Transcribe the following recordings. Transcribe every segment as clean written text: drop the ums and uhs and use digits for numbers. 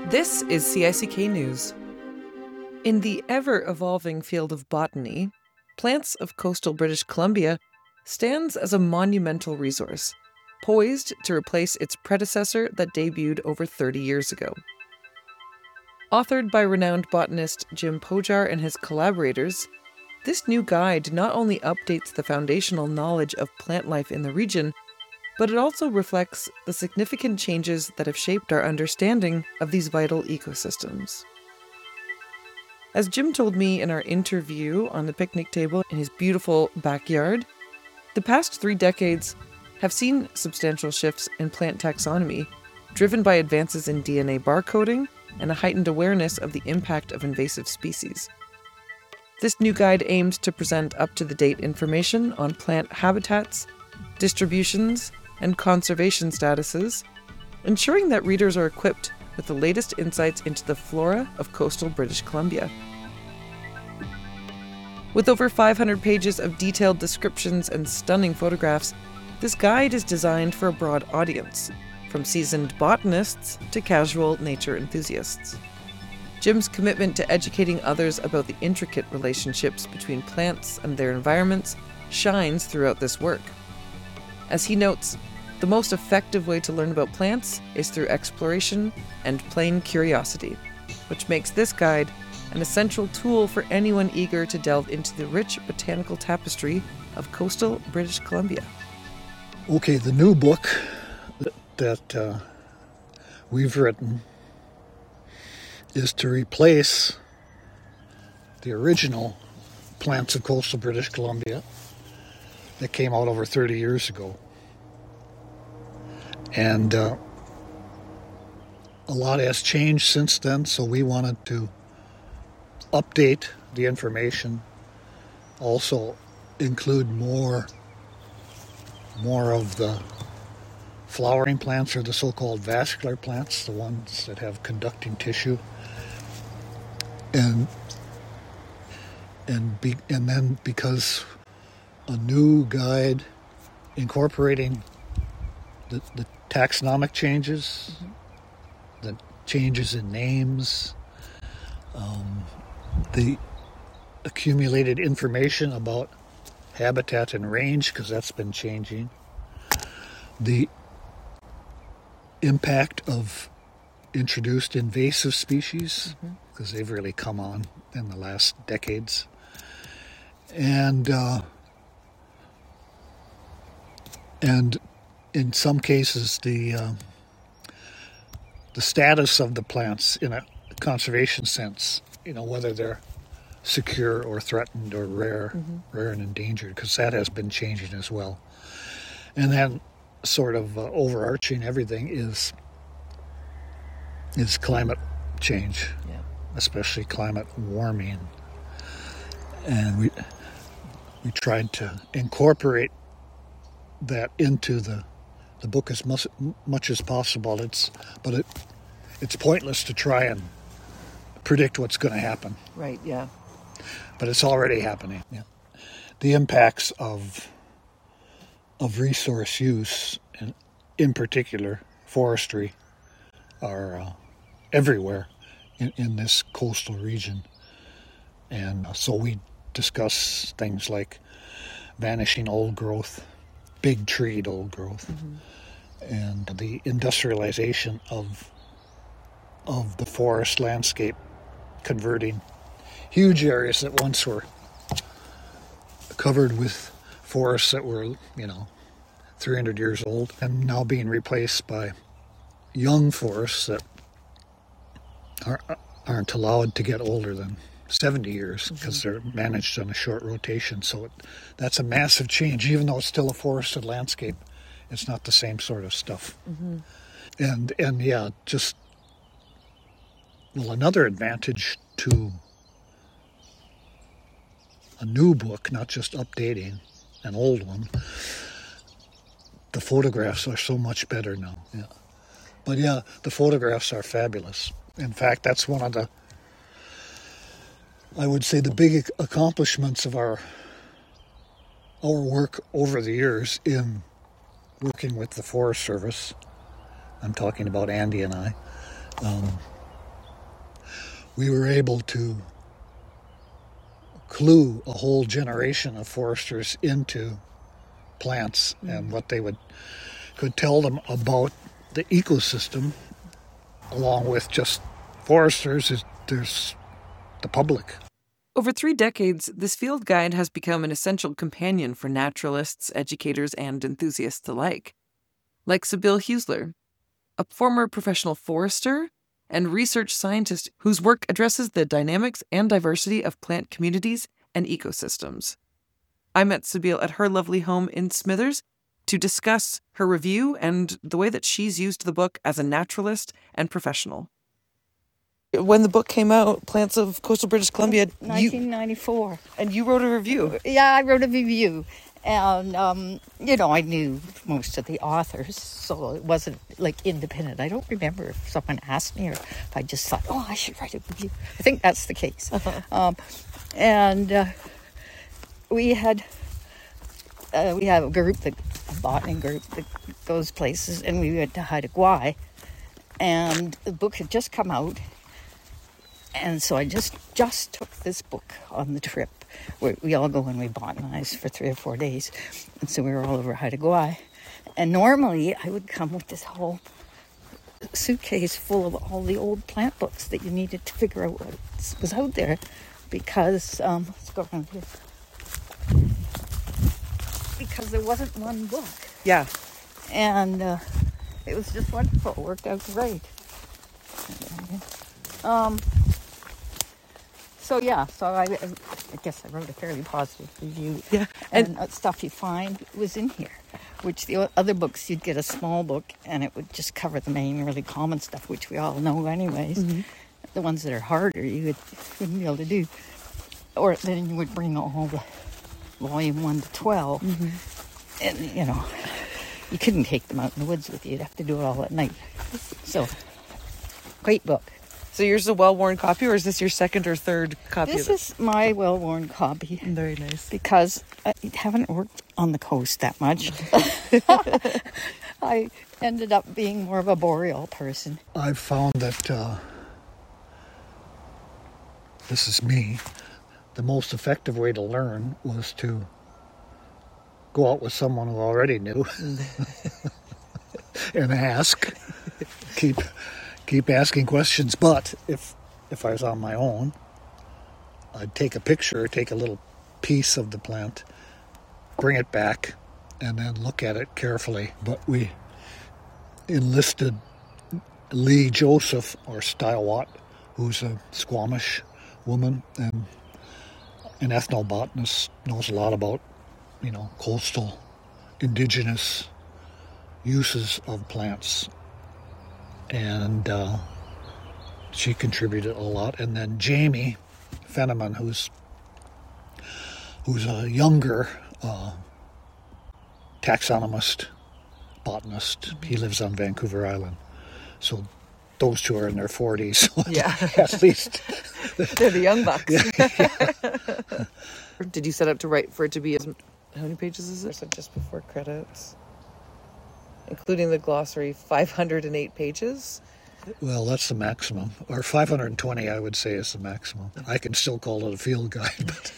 This is CICK News. In the ever-evolving field of botany, Plants of Coastal British Columbia stands as a monumental resource, poised to replace its predecessor that debuted over 30 years ago. Authored by renowned botanist Jim Pojar and his collaborators, this new guide not only updates the foundational knowledge of plant life in the region, but it also reflects the significant changes that have shaped our understanding of these vital ecosystems. As Jim told me in our interview on the picnic table in his beautiful backyard, the past 3 decades have seen substantial shifts in plant taxonomy, driven by advances in DNA barcoding and a heightened awareness of the impact of invasive species. This new guide aims to present up-to-the-date information on plant habitats, distributions, and conservation statuses, ensuring that readers are equipped with the latest insights into the flora of coastal British Columbia. With over 500 pages of detailed descriptions and stunning photographs, this guide is designed for a broad audience, from seasoned botanists to casual nature enthusiasts. Jim's commitment to educating others about the intricate relationships between plants and their environments shines throughout this work. As he notes, the most effective way to learn about plants is through exploration and plain curiosity, which makes this guide an essential tool for anyone eager to delve into the rich botanical tapestry of coastal British Columbia. Okay, the new book that we've written is to replace the original Plants of Coastal British Columbia that came out over 30 years ago. And a lot has changed since then, so we wanted to update the information, also include more of the flowering plants, or the so-called vascular plants, the ones that have conducting tissue, and then because a new guide incorporating the taxonomic changes, the changes in names, the accumulated information about habitat and range, because that's been changing, the impact of introduced invasive species, because they've really come on in the last decades, and in some cases the status of the plants in a conservation sense, whether they're secure or threatened or rare and endangered, because that has been changing as well. And then sort of overarching everything is climate change, especially climate warming. And we tried to incorporate that into the book as much as possible. It's pointless to try and predict what's going to happen. Right, yeah. But it's already happening. Yeah. The impacts of resource use, and in particular forestry, are everywhere in this coastal region. And so we discuss things like vanishing old growth, big-treed old growth, and the industrialization of the forest landscape, converting huge areas that once were covered with forests that were, 300 years old, and now being replaced by young forests that aren't allowed to get older than 70 years because they're managed on a short rotation. So that's a massive change. Even though it's still a forested landscape, it's not the same sort of stuff. And yeah, another advantage to a new book, not just updating an old one, the photographs are so much better now. Yeah. But yeah, the photographs are fabulous. In fact, that's one of the, I would say, the big accomplishments of our work over the years in working with the Forest Service. I'm talking about Andy and I. we were able to clue a whole generation of foresters into plants and what they could tell them about the ecosystem, along with just foresters. There's the public. Over 3 decades, this field guide has become an essential companion for naturalists, educators, and enthusiasts alike. Like Sybille Huesler, a former professional forester and research scientist whose work addresses the dynamics and diversity of plant communities and ecosystems. I met Sybille at her lovely home in Smithers to discuss her review and the way that she's used the book as a naturalist and professional. When the book came out, Plants of Coastal British Columbia... 1994. And you wrote a review. Yeah, I wrote a review. And, I knew most of the authors, so it wasn't, independent. I don't remember if someone asked me or if I just thought, I should write a review. I think that's the case. We have a group, a botany group that goes places, and we went to Haida Gwaii, and the book had just come out. And so I just took this book on the trip where we all go and we botanize for 3 or 4 days. And so we were all over Haida Gwaii. And normally I would come with this whole suitcase full of all the old plant books that you needed to figure out what was out there. Because, let's go around here. Because there wasn't one book. Yeah. And it was just wonderful. It worked out great. So I guess I wrote a fairly positive review. Yeah. And stuff you find was in here, which the other books, you'd get a small book and it would just cover the main really common stuff, which we all know anyways. Mm-hmm. The ones that are harder, you wouldn't be able to do. Or then you would bring all the volume 1 to 12. Mm-hmm. And, you couldn't take them out in the woods with you. You'd have to do it all at night. So, great book. So yours is a well-worn copy, or is this your second or third copy of it? This is my well-worn copy. Very nice. Because I haven't worked on the coast that much. I ended up being more of a boreal person. I've found that, this is me, the most effective way to learn was to go out with someone who already knew and ask. Keep asking questions, but if I was on my own, I'd take a picture, take a little piece of the plant, bring it back, and then look at it carefully. But we enlisted Lee Joseph, or Stilewatt, who's a Squamish woman and an ethnobotanist, knows a lot about, coastal indigenous uses of plants. And she contributed a lot. And then Jamie Fenneman, who's a younger taxonomist, botanist. He lives on Vancouver Island. So those two are in their 40s. Yeah. At least. They're the young bucks. Yeah. Did you set up to write for it to be how many pages is it? So just before credits? Including the glossary, 508 pages? Well, that's the maximum. Or 520, I would say, is the maximum. I can still call it a field guide, but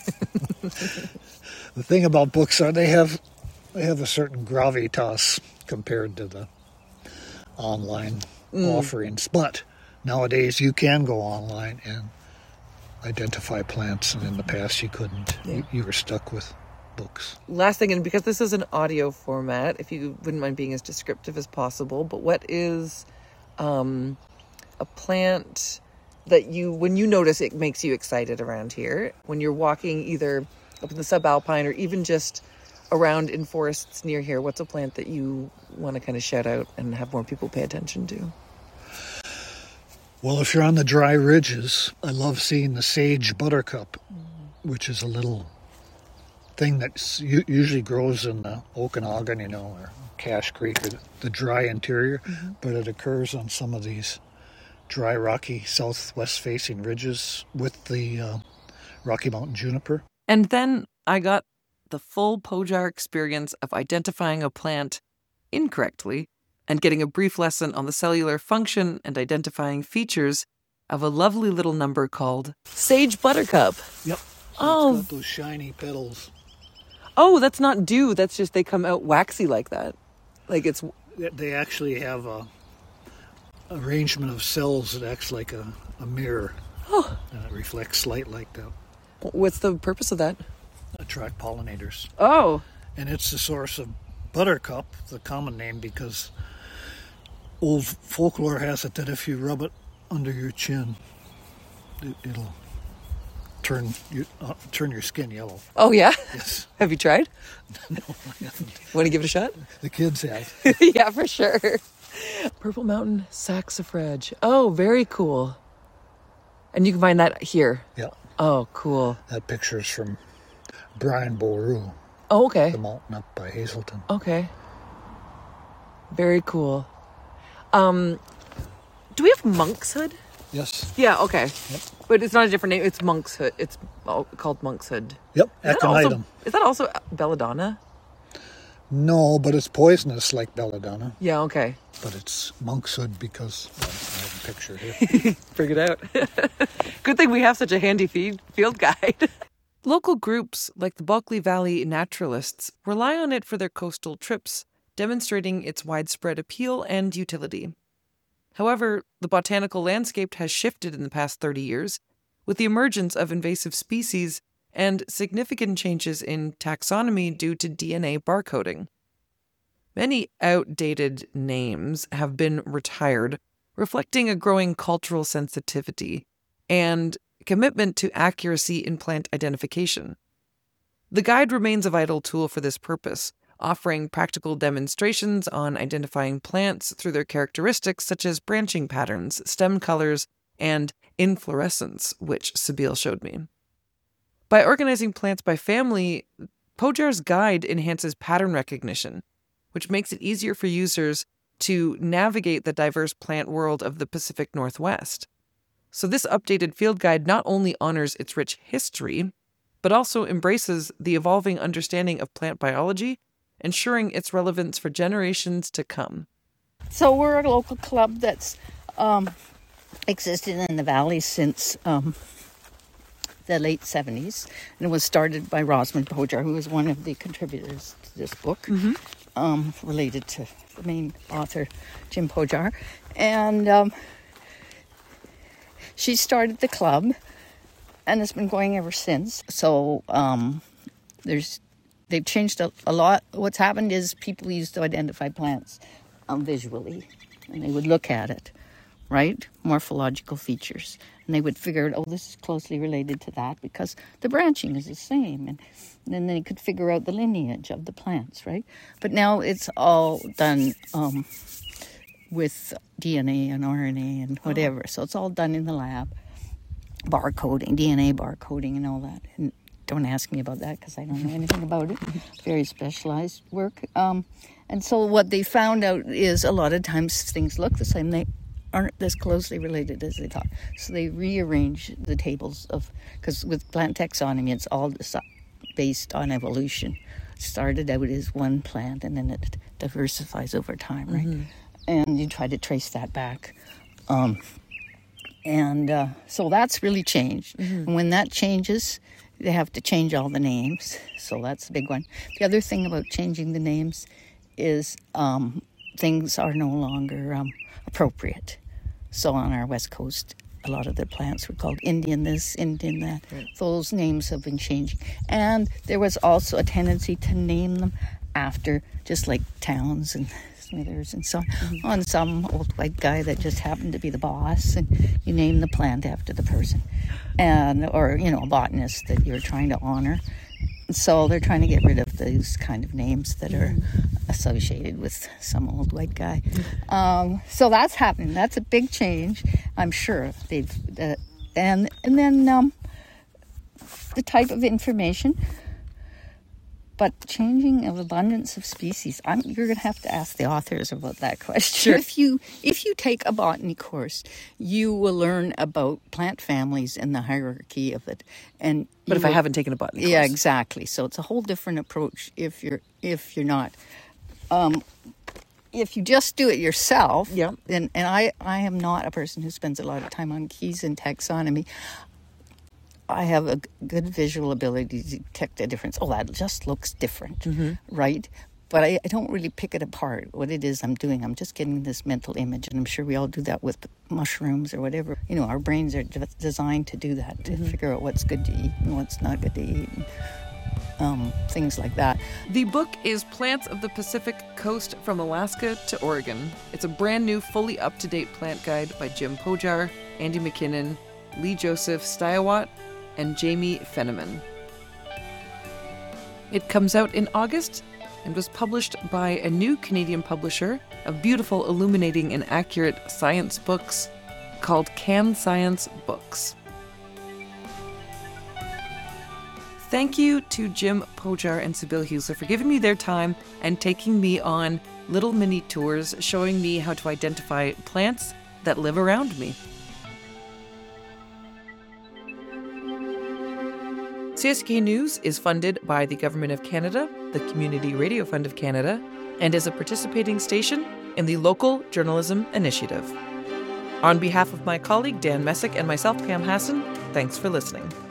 the thing about books are they have a certain gravitas compared to the online offerings. But nowadays you can go online and identify plants, and in the past you couldn't. Yeah. You were stuck with books. Last thing, and because this is an audio format, if you wouldn't mind being as descriptive as possible, but what is a plant that when you notice it makes you excited around here, when you're walking either up in the subalpine or even just around in forests near here, what's a plant that you want to kind of shout out and have more people pay attention to? Well, if you're on the dry ridges, I love seeing the sage buttercup, which is a little thing that usually grows in the Okanagan, or Cache Creek, or the dry interior, but it occurs on some of these dry, rocky, southwest-facing ridges with the Rocky Mountain juniper. And then I got the full Pojar experience of identifying a plant incorrectly and getting a brief lesson on the cellular function and identifying features of a lovely little number called Sage Buttercup. Yep. Oh. It's got those shiny petals. Oh, that's not dew. That's just they come out waxy like that. Like it's... They actually have a arrangement of cells that acts like a mirror. Oh. And it reflects light like that. What's the purpose of that? Attract pollinators. Oh. And it's the source of buttercup, the common name, because old folklore has it that if you rub it under your chin, it'll turn your skin yellow. Oh, yeah? Yes. Have you tried? No, I haven't. Want to give it a shot? The kids have. Yeah, for sure. Purple Mountain saxifrage. Oh, very cool. And you can find that here? Yeah. Oh, cool. That picture's from Brian Boru. Oh, okay. The mountain up by Hazelton. Okay. Very cool. Do we have Monkshood? Yes. Yeah, okay. Yep. But it's not a different name. It's Monkshood. It's called Monkshood. Yep, aconitum. Is that also belladonna? No, but it's poisonous like belladonna. Yeah, okay. But it's monkshood because I have a picture here. Bring it out. Good thing we have such a handy field guide. Local groups like the Bulkley Valley Naturalists rely on it for their coastal trips, demonstrating its widespread appeal and utility. However, the botanical landscape has shifted in the past 30 years, with the emergence of invasive species and significant changes in taxonomy due to DNA barcoding. Many outdated names have been retired, reflecting a growing cultural sensitivity and commitment to accuracy in plant identification. The guide remains a vital tool for this purpose, offering practical demonstrations on identifying plants through their characteristics such as branching patterns, stem colors, and inflorescence, which Sabile showed me. By organizing plants by family, Pojar's guide enhances pattern recognition, which makes it easier for users to navigate the diverse plant world of the Pacific Northwest. So this updated field guide not only honors its rich history, but also embraces the evolving understanding of plant biology, ensuring its relevance for generations to come. So we're a local club that's existed in the valley since the late 70s, and it was started by Rosamond Pojar, who was one of the contributors to this book, related to the main author, Jim Pojar. And she started the club, and it's been going ever since. So they've changed a lot. What's happened is people used to identify plants visually, and they would look at it, right? Morphological features. And they would figure out, oh, this is closely related to that because the branching is the same. And then they could figure out the lineage of the plants, right? But now it's all done with DNA and RNA and whatever. So it's all done in the lab. Barcoding, DNA barcoding and all that. And don't ask me about that because I don't know anything about it. Very specialized work. And so what they found out is a lot of times things look the same. They aren't as closely related as they thought. So they rearrange the tables because with plant taxonomy, it's all based on evolution. It started out as one plant and then it diversifies over time, right? Mm-hmm. And you try to trace that back. So that's really changed. Mm-hmm. And when that changes, they have to change all the names. So that's a big one. The other thing about changing the names is things are no longer appropriate. So on our West Coast, a lot of the plants were called Indian this, Indian that. Right. Those names have been changing. And there was also a tendency to name them after, just like towns and Smithers and so on. Mm-hmm. On some old white guy that just happened to be the boss, and you name the plant after the person. Or a botanist that you're trying to honor. So they're trying to get rid of those kind of names that are associated with some old white guy. So that's happening. That's a big change. I'm sure they've and then the type of information. But changing of abundance of species, you're going to have to ask the authors about that question. Sure. If you take a botany course, you will learn about plant families and the hierarchy of it. But if I haven't taken a botany course. Yeah, exactly. So it's a whole different approach if you're not. if you just do it yourself, Yeah. and I am not a person who spends a lot of time on keys and taxonomy. I have a good visual ability to detect a difference. Oh, that just looks different, right? But I don't really pick it apart, what it is I'm doing. I'm just getting this mental image, and I'm sure we all do that with mushrooms or whatever. You know, our brains are designed to do that, to figure out what's good to eat and what's not good to eat, and things like that. The book is Plants of the Pacific Coast from Alaska to Oregon. It's a brand new, fully up-to-date plant guide by Jim Pojar, Andy McKinnon, Lee Joseph Stiawat, and Jamie Fenneman. It comes out in August and was published by a new Canadian publisher of beautiful, illuminating, and accurate science books called Can Science Books. Thank you to Jim Pojar and Sibylle Huesler for giving me their time and taking me on little mini tours showing me how to identify plants that live around me. CSK News is funded by the Government of Canada, the Community Radio Fund of Canada, and is a participating station in the Local Journalism Initiative. On behalf of my colleague Dan Messick and myself, Pam Hassan, thanks for listening.